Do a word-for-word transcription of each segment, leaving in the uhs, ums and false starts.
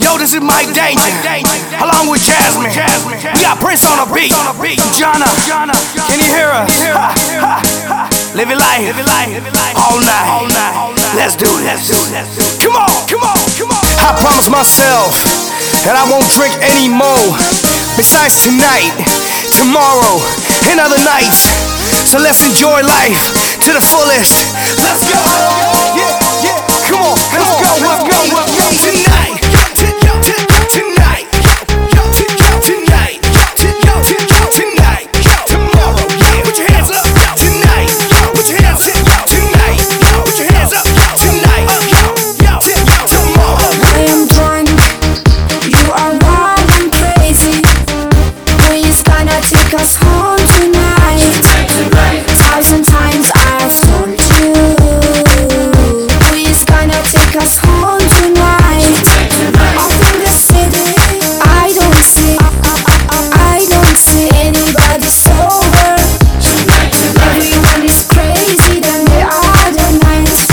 Yo, this is Mike Danger, along with Jasmine. We got Prince on the beat. Jonna, can you hear us? Ha, ha, ha. Live your life, all night. Let's do it, let's do it, let's do it. Come on, come on, come on. I promised myself that I won't drink anymore. Besides tonight, tomorrow, and other nights. So let's enjoy life to the fullest. Let's go. Yeah, yeah. Come on, let's go, let's go, let's go. Tonight, tonight, tonight, tonight, tomorrow. Yeah, put your hands up. Tonight, put your hands up. Tonight, put your hands up. Tonight, tomorrow. I am drunk, you are wild and crazy. Who is gonna take us home tonight? Thousand times I've told you. Who is gonna take us home tonight? Up in the city, I don't see, I don't see anybody sober. Everyone is crazy than the other nights.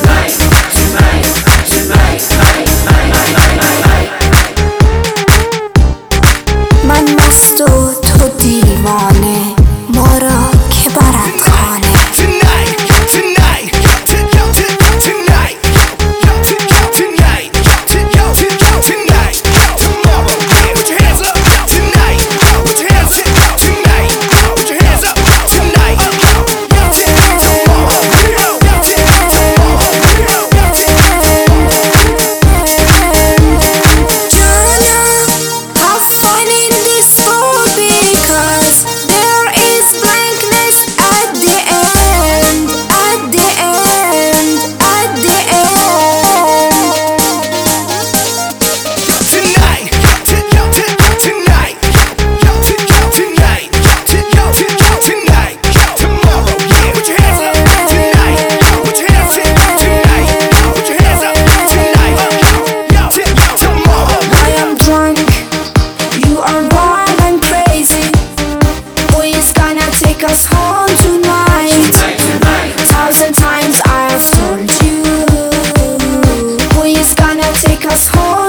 मन मस्तो तो दीवाने मोरा के बारात खाने. Tonight, tonight, tonight, tonight, tonight, tomorrow. Put your hands up. Tonight, put your hands up. Tonight, put your hands up. Tonight, tomorrow. Jonna, how funny this will be, 'cause there is blankness at the end, at the end, at the end. Tonight, tonight, tonight, tonight, tomorrow. Yeah, put your hands up. Tonight, put your hands up. Tonight, put your hands up. Tonight, tomorrow. I am drunk, you are wild and crazy. Who is gonna take us home tonight? Thousand times I've told you. Who is gonna take us home?